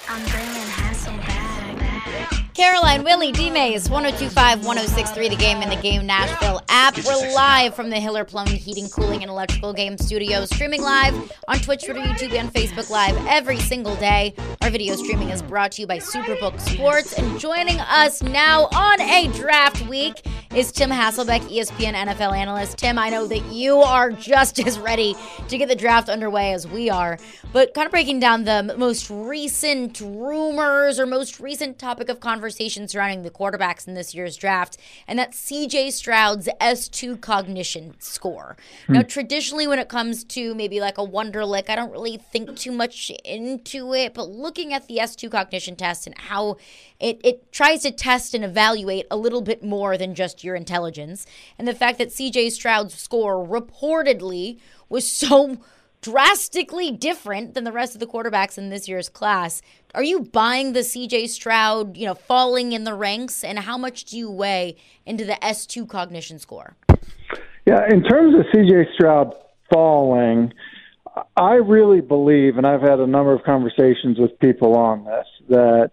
I'm Braylon Hasselbeck. Caroline, Willie, D-Mays, 1025, 1063, The Game and The Game Nashville app. We're live from the Hiller Plumbing, Heating, Cooling, and Electrical Game Studios, streaming live on Twitch, Twitter, YouTube, and Facebook Live every single day. Our video streaming is brought to you by Superbook Sports. And joining us now on a draft week is Tim Hasselbeck, ESPN NFL analyst. Tim, I know that you are just as ready to get the draft underway as we are, but kind of breaking down the most recent rumors or most recent topic of conversation surrounding the quarterbacks in this year's draft, and that's C.J. Stroud's S2 cognition score. Now, traditionally, when it comes to maybe like a Wonderlic, I don't really think too much into it, but looking at the S2 cognition test and how it tries to test and evaluate a little bit more than just your intelligence, and the fact that C.J. Stroud's score reportedly was so drastically different than the rest of the quarterbacks in this year's class. Are you buying the C.J. Stroud, falling in the ranks, and how much do you weigh into the S2 cognition score? Yeah, in terms of C.J. Stroud falling, I really believe, and I've had a number of conversations with people on this, that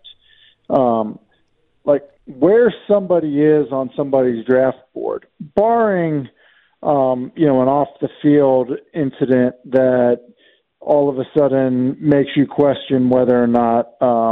where somebody is on somebody's draft board, barring an off-the-field incident that all of a sudden makes you question whether or not,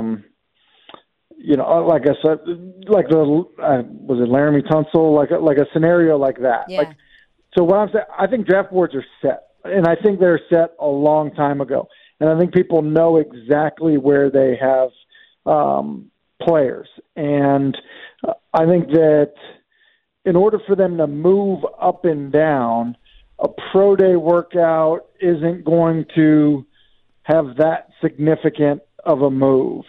like I said, was it Laramie Tunsil, like a scenario like that. Yeah. So what I'm saying, I think draft boards are set, and I think they're set a long time ago, and I think people know exactly where they have players, and I think that in order for them to move up and down, a pro day workout isn't going to have that significant of a move.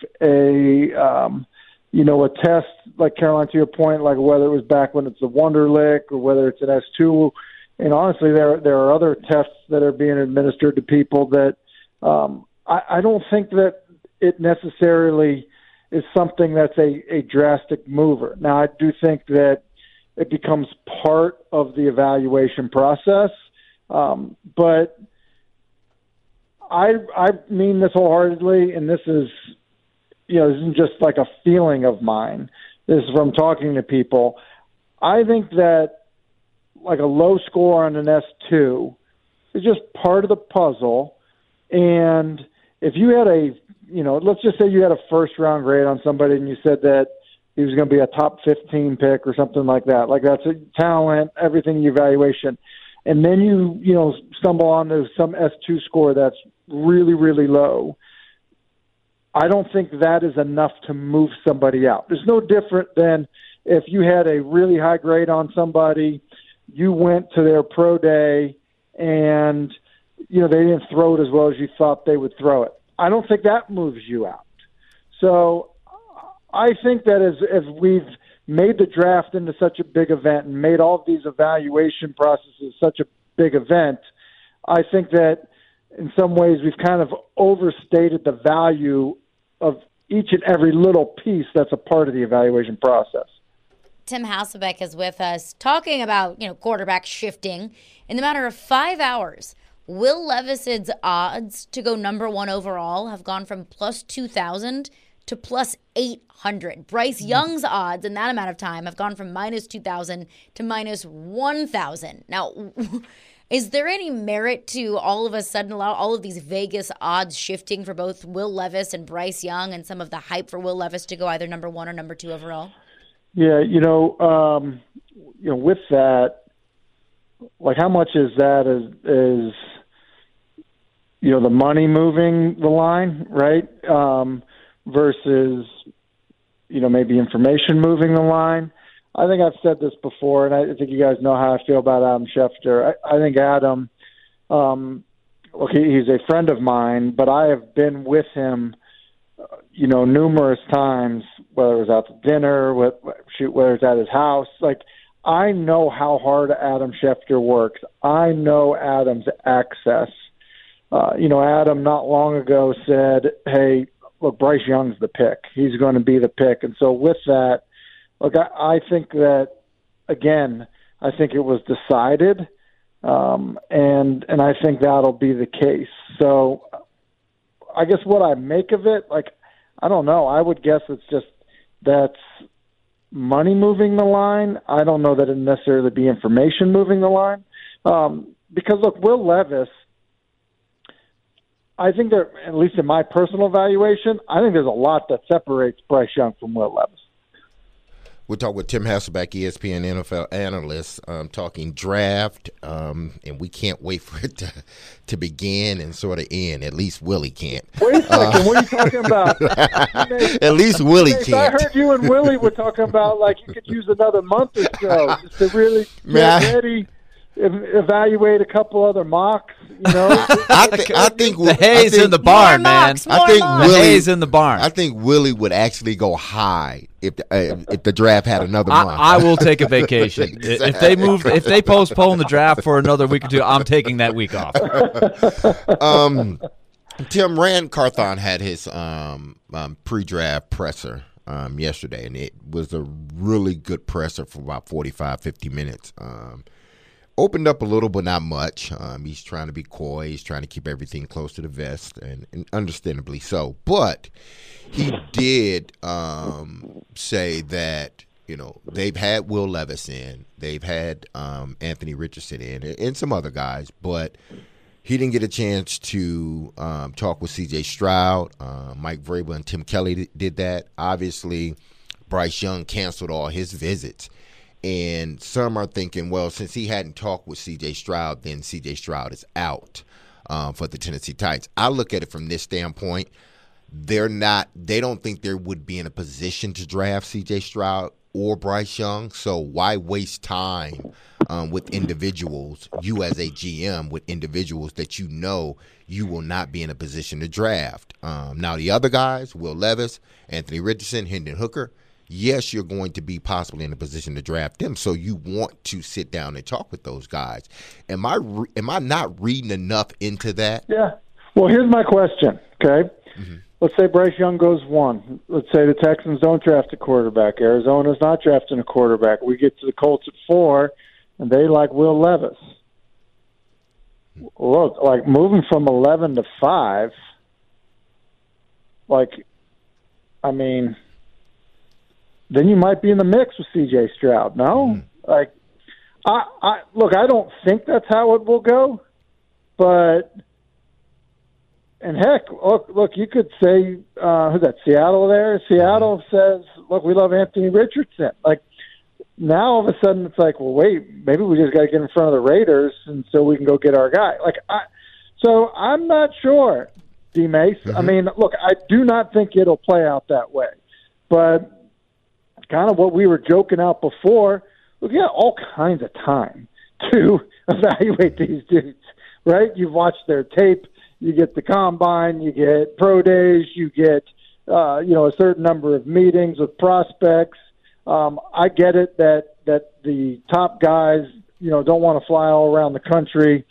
A test, like Caroline, to your point, like whether it was back when it's a Wonderlic or whether it's an S2, and honestly, there are other tests that are being administered to people that I don't think that it necessarily is something that's a drastic mover. Now, I do think that it becomes part of the evaluation process. But I mean this wholeheartedly, and this is, this isn't just like a feeling of mine. This is from talking to people. I think that like a low score on an S2 is just part of the puzzle. And if you had let's just say you had a first-round grade on somebody and you said that he was going to be a top 15 pick or something like that. Like that's a talent, everything evaluation. And then you stumble onto some S2 score that's really, really low. I don't think that is enough to move somebody out. It's no different than if you had a really high grade on somebody, you went to their pro day and, they didn't throw it as well as you thought they would throw it. I don't think that moves you out. So I think that as we've made the draft into such a big event and made all of these evaluation processes such a big event, I think that in some ways we've kind of overstated the value of each and every little piece that's a part of the evaluation process. Tim Hasselbeck is with us talking about, quarterback shifting. In the matter of 5 hours, Will Levis's odds to go number one overall have gone from plus 2,000 to plus 800. Bryce Young's odds in that amount of time have gone from minus 2,000 to minus 1,000. Now, is there any merit to all of a sudden all of these Vegas odds shifting for both Will Levis and Bryce Young and some of the hype for Will Levis to go either number one or number two overall? Yeah, with that, like how much is that is the money moving the line, right? Versus, maybe information moving the line. I think I've said this before, and I think you guys know how I feel about Adam Schefter. I think Adam, he's a friend of mine, but I have been with him, numerous times, whether it was out to dinner, whether it's at his house. Like, I know how hard Adam Schefter works. I know Adam's access. Adam not long ago said, hey, look, Bryce Young's the pick. He's going to be the pick. And so with that, look, I think that, again, I think it was decided, and I think that'll be the case. So I guess what I make of it, like, I don't know. I would guess it's just that's money moving the line. I don't know that it necessarily be information moving the line. Because, look, Will Levis, I think there, at least in my personal evaluation, I think there's a lot that separates Bryce Young from Will Levis. We'll talk with Tim Hasselbeck, ESPN NFL analyst, talking draft, and we can't wait for it to begin and sort of end. At least Willie can't. Wait a second, what are you talking about? At least Willie can't. I heard you and Willie were talking about like you could use another month or so just to really get ready, evaluate a couple other mocks. You know, I think the hay's in the barn, man. I think the hay's in the barn. I think Willie would actually go high if the draft had another month. I will take a vacation. If they postpone the draft for another week or two, I'm taking that week off. Tim, Rand Carthon had his pre-draft presser yesterday, and it was a really good presser for about 45, 50 minutes. Opened up a little, but not much. He's trying to be coy. He's trying to keep everything close to the vest, and understandably so. But he did say that, you know, they've had Will Levis in. They've had Anthony Richardson in and some other guys, but he didn't get a chance to talk with C.J. Stroud. Mike Vrabel and Tim Kelly did that. Obviously, Bryce Young canceled all his visits. And some are thinking, well, since he hadn't talked with C.J. Stroud, then C.J. Stroud is out for the Tennessee Titans. I look at it from this standpoint. They don't think they would be in a position to draft C.J. Stroud or Bryce Young. So why waste time with individuals, you as a GM, with individuals that you know you will not be in a position to draft? Now, the other guys, Will Levis, Anthony Richardson, Hendon Hooker, yes, you're going to be possibly in a position to draft them, so you want to sit down and talk with those guys. Am I not reading enough into that? Yeah. Well, here's my question, okay? Mm-hmm. Let's say Bryce Young goes 1. Let's say the Texans don't draft a quarterback. Arizona's not drafting a quarterback. We get to the Colts at 4, and they like Will Levis. Look, like moving from 11 to 5, then you might be in the mix with C.J. Stroud. No, I don't think that's how it will go. But and heck, look, you could say who's that? Seattle there. Seattle says, look, we love Anthony Richardson. Like now, all of a sudden, it's like, well, wait, maybe we just got to get in front of the Raiders, and so we can go get our guy. So I'm not sure, D. Mace. Mm-hmm. I mean, look, I do not think it'll play out that way, but kind of what we were joking out before, we got all kinds of time to evaluate these dudes, right? You've watched their tape, you get the combine, you get pro days, you get a certain number of meetings with prospects. I get it that the top guys, don't want to fly all around the country,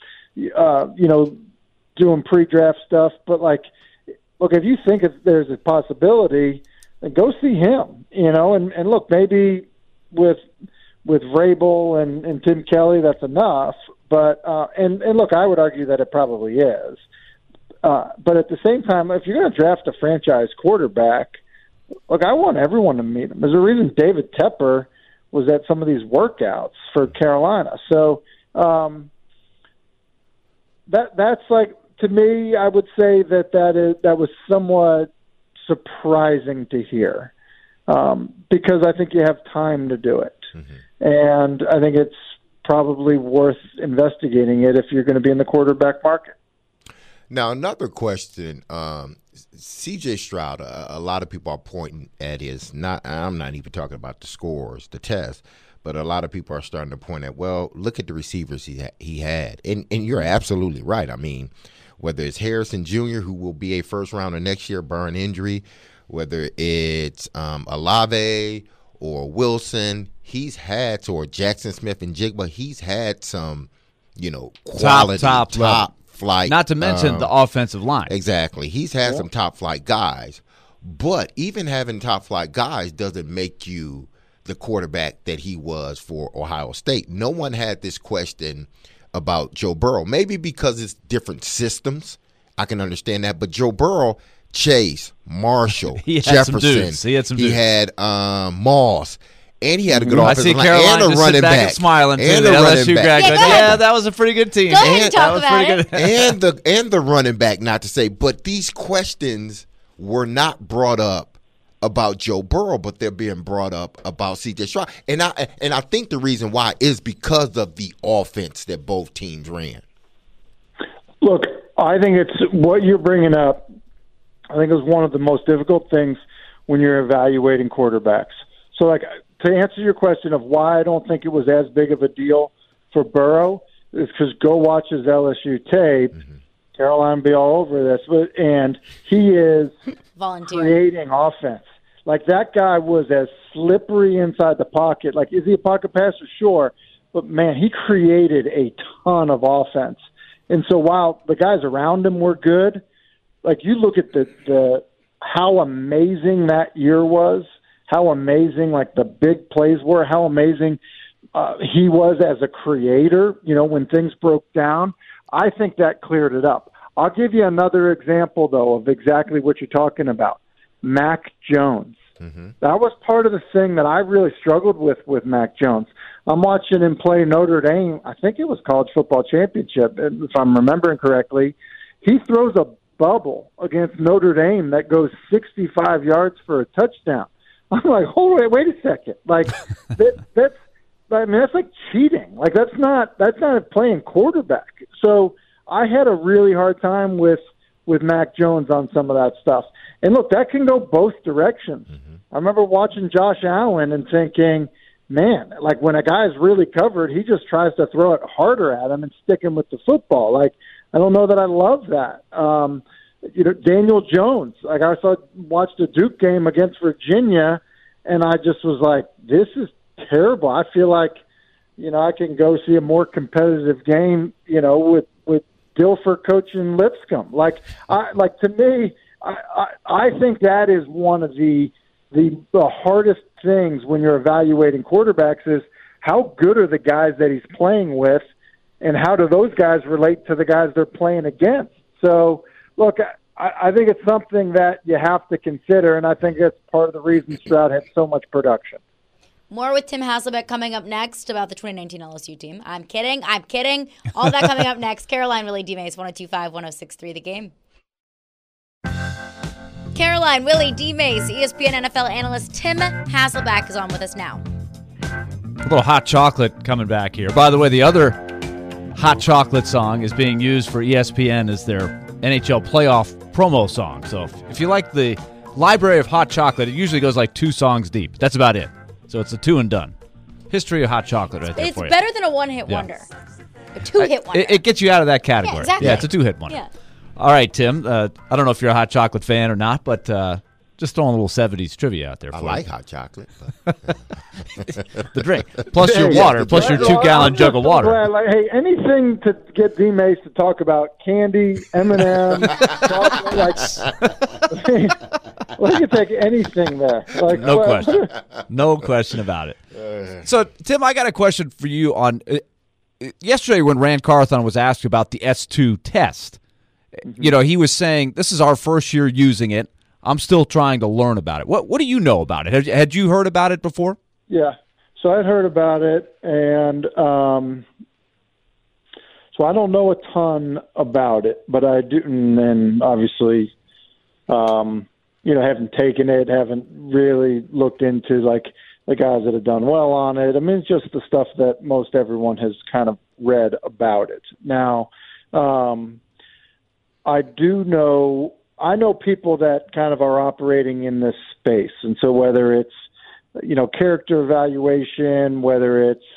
doing pre-draft stuff, but look, if you think there's a possibility, then go see him, and look, maybe with Vrabel and Tim Kelly, that's enough. But and look, I would argue that it probably is. But at the same time, if you're going to draft a franchise quarterback, look, I want everyone to meet him. There's a reason David Tepper was at some of these workouts for Carolina. So that's like, to me, I would say that was somewhat surprising to hear, because I think you have time to do it. Mm-hmm. And I think it's probably worth investigating it if you're going to be in the quarterback market. Now, another question, C.J. Stroud, a lot of people are pointing at I'm not even talking about the scores, the test, but a lot of people are starting to point at, well, look at the receivers he had. And you're absolutely right. I mean, whether it's Harrison Jr., who will be a first rounder next year, barring injury, whether it's Olave or Wilson, or Jackson Smith and Jigba, he's had some, quality, top flight. Not to mention the offensive line. Exactly. He's had some top flight guys. But even having top flight guys doesn't make you the quarterback that he was for Ohio State. No one had this question about Joe Burrow. Maybe because it's different systems. I can understand that. But Joe Burrow Chase, Marshall, He had Jefferson. some dudes. He had some dudes. He had Moss. And he had a good I offensive see line Carolina and a just running sit back back. and smiling too. And The a LSU running guy back. goes, go ahead. yeah, that was a pretty good team. Go ahead and That talk was about pretty it. good. and the running back, not to say, but these questions were not brought up about Joe Burrow, but they're being brought up about C.J. Stroud. And I think the reason why is because of the offense that both teams ran. Look, I think it's what you're bringing up. I think is one of the most difficult things when you're evaluating quarterbacks. So, like, to answer your question of why I don't think it was as big of a deal for Burrow is because go watch his LSU tape. Mm-hmm. Carolina will be all over this, and he is creating offense. Like, that guy was as slippery inside the pocket. Like, is he a pocket passer? Sure. But, man, he created a ton of offense. And so while the guys around him were good, like, you look at the how amazing that year was, how amazing, like, the big plays were, how amazing he was as a creator, when things broke down. I think that cleared it up. I'll give you another example, though, of exactly what you're talking about. Mac Jones. Mm-hmm. That was part of the thing that I really struggled with Mac Jones. I'm watching him play Notre Dame. I think it was College Football Championship, if I'm remembering correctly. He throws a bubble against Notre Dame that goes 65 yards for a touchdown. I'm like, hold on, wait a second. Like, that's like cheating. Like, that's not playing quarterback. So I had a really hard time with Mac Jones on some of that stuff. And look, that can go both directions. Mm-hmm. I remember watching Josh Allen and thinking, man, like, when a guy's really covered, he just tries to throw it harder at him and stick him with the football. Like, I don't know that I love that. Daniel Jones, like, I watched a Duke game against Virginia, and I just was like, this is terrible. I feel like, I can go see a more competitive game, with Dilfer coaching Lipscomb. To me, I think that is one of the hardest things when you're evaluating quarterbacks is how good are the guys that he's playing with, and how do those guys relate to the guys they're playing against? So, look, I think it's something that you have to consider, and I think that's part of the reason Stroud had so much production. More with Tim Hasselbeck coming up next about the 2019 LSU team. I'm kidding. All that coming up next. Caroline, Willie, D-Mace, 102.5, 106.3 The Game. Caroline, Willie, D-Mace, ESPN NFL analyst Tim Hasselbeck is on with us now. A little hot chocolate coming back here. By the way, the other hot chocolate song is being used for ESPN as their NHL playoff promo song. So if you like the library of hot chocolate, it usually goes like 2 songs deep. That's about it. So it's a 2 and done. History of hot chocolate right there it's for you. It's better than a one-hit wonder. A 2-hit wonder. It gets you out of that category. Yeah, exactly. Yeah, it's a 2-hit wonder. Yeah. All right, Tim. I don't know if you're a hot chocolate fan or not, but just throwing a little 70s trivia out there for I you. like hot chocolate. The drink. Plus your water. Plus your 2-gallon jug of water. Hey, anything to get D-Mace to talk about candy, M&M, chocolate, we can take anything there. No question. No question about it. So, Tim, I got a question for you on yesterday when Rand Carthon was asked about the S2 test. Mm-hmm. He was saying, this is our first year using it. I'm still trying to learn about it. What do you know about it? Had you heard about it before? Yeah. So I'd heard about it, and so I don't know a ton about it, but I do, and obviously, haven't taken it, haven't really looked into, like, the guys that have done well on it. I mean, it's just the stuff that most everyone has kind of read about it. Now, I know people that kind of are operating in this space. And so whether it's, character evaluation, whether it's,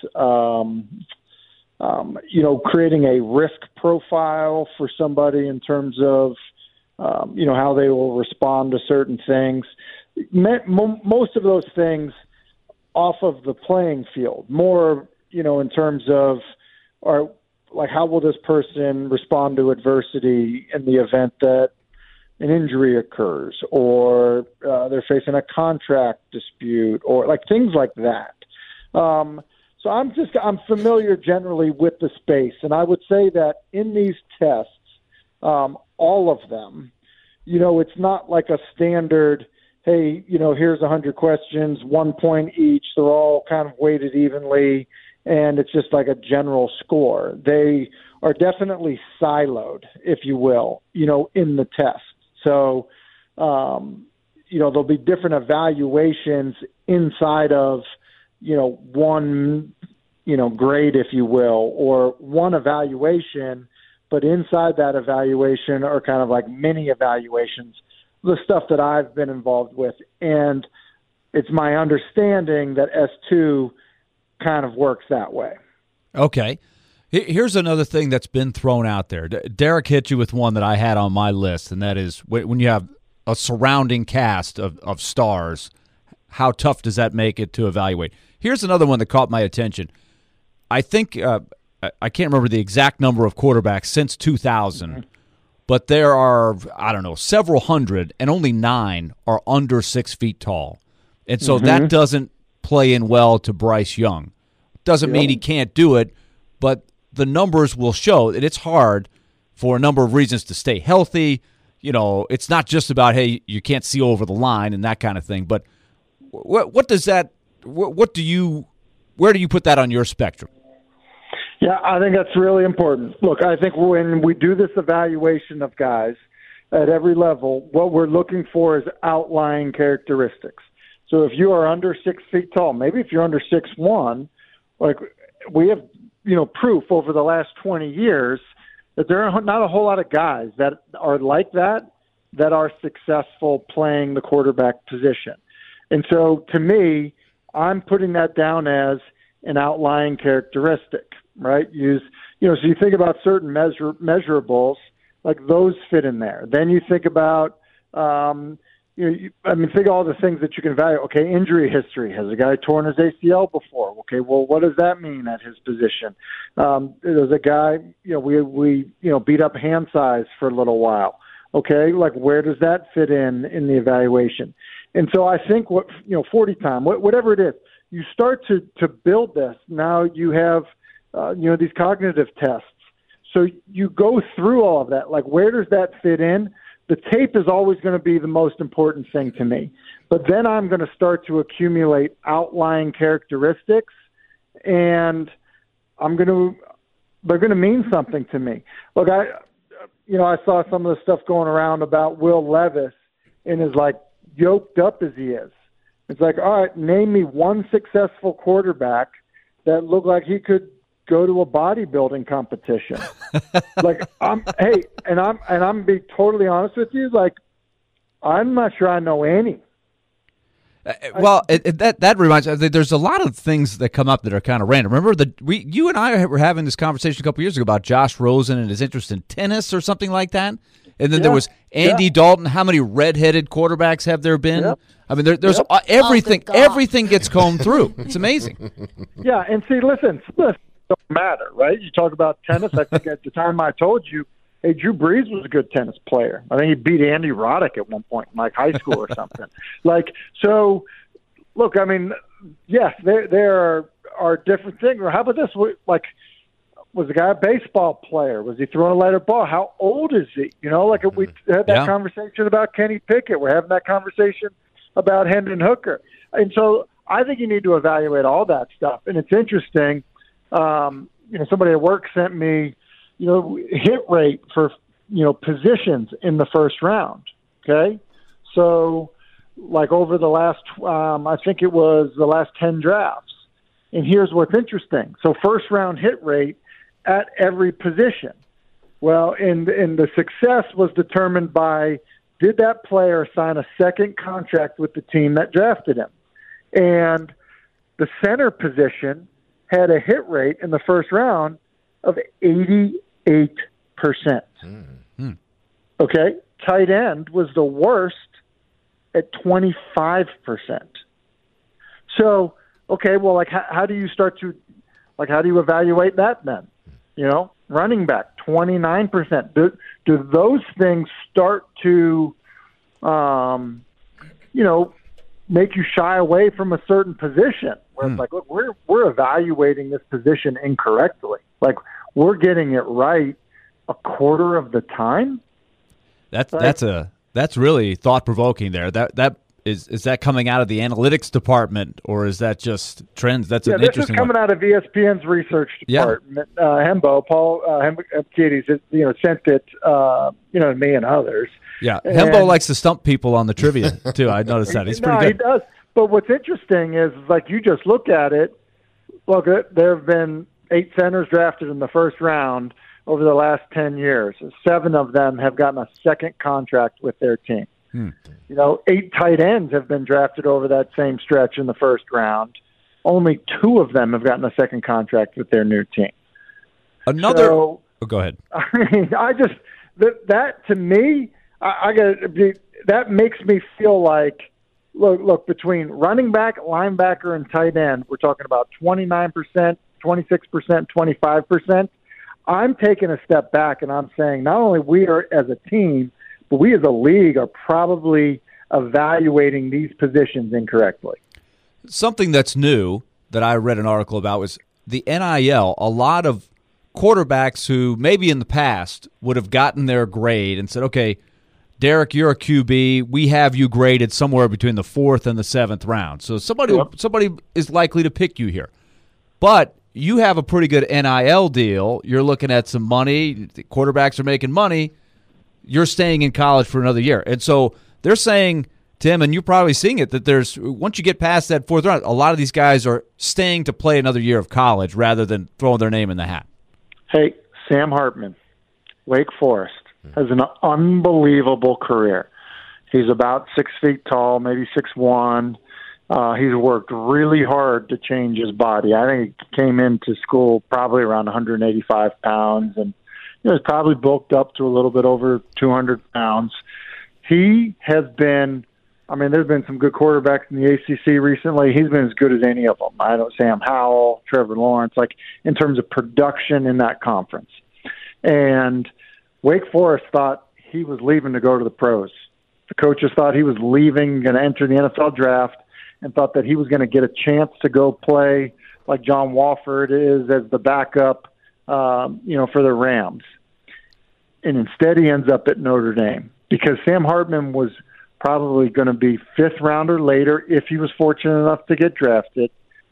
creating a risk profile for somebody in terms of, how they will respond to certain things, most of those things off of the playing field, more, in terms of, how will this person respond to adversity in the event that an injury occurs, or they're facing a contract dispute, or things like that. So I'm familiar generally with the space, and I would say that in these tests, all of them, it's not like a standard, hey, here's 100 questions, 1 point each. They're all kind of weighted evenly, and it's just like a general score. They are definitely siloed, if you will, in the test. So, there'll be different evaluations inside of, one, grade, if you will, or one evaluation, but inside that evaluation are kind of like mini evaluations, the stuff that I've been involved with. And it's my understanding that S2 kind of works that way. Okay. Here's another thing that's been thrown out there. Derek hit you with one that I had on my list, and that is when you have a surrounding cast of stars, how tough does that make it to evaluate? Here's another one that caught my attention. I think I can't remember the exact number of quarterbacks since 2000, but there are, several hundred, and only 9 are under 6 feet tall. And so that doesn't play in well to Bryce Young. Doesn't mean he can't do it, but the numbers will show that it's hard for a number of reasons to stay healthy. It's not just about, hey, you can't see over the line and that kind of thing. But what does that? Where do you put that on your spectrum? Yeah, I think that's really important. Look, I think when we do this evaluation of guys at every level, what we're looking for is outlying characteristics. So if you are under 6 feet tall, maybe if you're under 6'1", like we have, proof over the last 20 years that there are not a whole lot of guys that are like that are successful playing the quarterback position. And so to me, I'm putting that down as an outlying characteristic, right? So you think about certain measurables, like those fit in there. Then you think about, think all the things that you can value. Okay, injury history. Has a guy torn his ACL before? Okay, well, what does that mean at his position? There's a guy, we beat up hand size for a little while. Okay, like where does that fit in the evaluation? And so I think 40 time, whatever it is, you start to build this. Now you have, these cognitive tests. So you go through all of that. Like where does that fit in? The tape is always going to be the most important thing to me. But then I'm going to start to accumulate outlying characteristics, and they're going to mean something to me. Look, I saw some of the stuff going around about Will Levis and is like yoked up as he is. It's like, all right, name me one successful quarterback that looked like he could go to a bodybuilding competition. I'm be totally honest with you. Like, I'm not sure I know any. That reminds me. There's a lot of things that come up that are kind of random. Remember you and I were having this conversation a couple years ago about Josh Rosen and his interest in tennis or something like that. And then there was Andy Dalton. How many redheaded quarterbacks have there been? Yep. I mean, there's everything. Everything gets combed through. It's amazing. Yeah, and see, listen, don't matter, right? You talk about tennis. I think at the time I told you, hey, Drew Brees was a good tennis player. I think he beat Andy Roddick at one point in like high school or something. So, look, I mean, yes, there are different things. Or how about this? Like, was the guy a baseball player? Was he throwing a lighter ball? How old is he? We had that conversation about Kenny Pickett. We're having that conversation about Hendon Hooker. And so I think you need to evaluate all that stuff. And it's interesting. Somebody at work sent me, hit rate for, positions in the first round. Okay. So like over the last, I think it was the last 10 drafts. And here's what's interesting. So first round hit rate at every position. Well, and the success was determined by, did that player sign a second contract with the team that drafted him? And the center position had a hit rate in the first round of 88%. Mm-hmm. Okay? Tight end was the worst at 25%. So, okay, well, like, how do you start to, like, how do you evaluate that then? Running back, 29%. Do those things start to, make you shy away from a certain position? Where it's like, look, we're evaluating this position incorrectly. Like, we're getting it right a quarter of the time. That's a That's really thought-provoking there. That is that coming out of the analytics department, or is that just trends? That's an interesting this is coming one. out of ESPN's research department. Paul Hembo, sent it, to me and others. Yeah, Hembo likes to stump people on the trivia, too. I noticed that. He's pretty good. He does. But what's interesting is, like, you just look at it. Look, there have been 8 centers drafted in the first round over the last 10 years. 7 of them have gotten a second contract with their team. 8 tight ends have been drafted over that same stretch in the first round. Only 2 of them have gotten a second contract with their new team. Go ahead. I mean, that to me, that makes me feel like, look, between running back, linebacker, and tight end, we're talking about 29%, 26%, 25%. I'm taking a step back, and I'm saying not only we are as a team, but we as a league are probably evaluating these positions incorrectly. Something that's new that I read an article about was the NIL. A lot of quarterbacks who maybe in the past would have gotten their grade and said, okay, Derek, you're a QB. We have you graded somewhere between the 4th and the 7th round. So somebody is likely to pick you here. But you have a pretty good NIL deal. You're looking at some money. The quarterbacks are making money. You're staying in college for another year. And so they're saying, Tim, and you're probably seeing it, that once you get past that 4th round, a lot of these guys are staying to play another year of college rather than throwing their name in the hat. Hey, Sam Hartman, Wake Forest, has an unbelievable career. He's about 6 feet tall, maybe 6'1". He's worked really hard to change his body. I think he came into school probably around 185 pounds, and he's probably bulked up to a little bit over 200 pounds. He has been, there's been some good quarterbacks in the ACC recently. He's been as good as any of them. Sam Howell, Trevor Lawrence, like in terms of production in that conference. And Wake Forest thought he was leaving to go to the pros. The coaches thought he was leaving, going to enter the NFL draft, and thought that he was going to get a chance to go play like John Wofford is as the backup, for the Rams. And instead he ends up at Notre Dame because Sam Hartman was probably going to be 5th rounder later if he was fortunate enough to get drafted.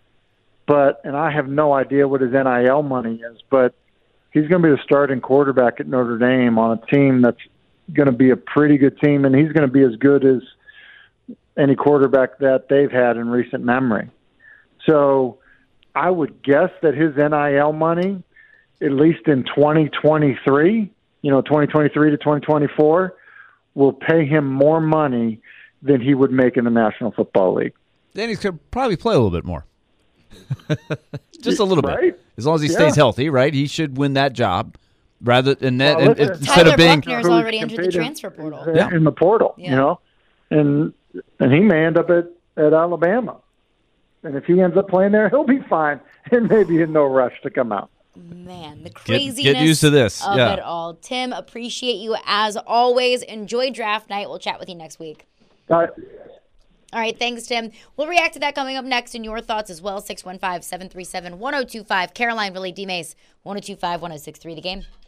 And I have no idea what his NIL money is, but he's going to be the starting quarterback at Notre Dame on a team that's going to be a pretty good team, and he's going to be as good as any quarterback that they've had in recent memory. So I would guess that his NIL money, at least in 2023, 2023 to 2024, will pay him more money than he would make in the National Football League. Then he's going to probably play a little bit more. Just a little right? bit. As long as he stays healthy, right? He should win that job rather than that. Instead Tyler of being Buckner's already entered the transfer portal. In the portal, and he may end up at Alabama. And if he ends up playing there, he'll be fine and maybe in no rush to come out. Man, the craziness get used to this. of it all. Tim, appreciate you as always. Enjoy draft night. We'll chat with you next week. All right, thanks, Tim. We'll react to that coming up next and your thoughts as well. 615-737-1025. Caroline, Willie, D-Mace, 1025-1063 The Game.